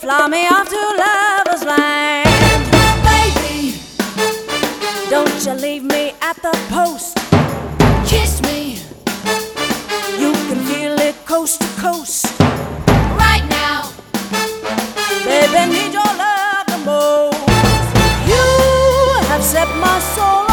fly me off to lover's land. Baby, don't you leave me at the post. Kiss me, you can feel it coast to coast. Right now, baby, need your love the most. You have set my soul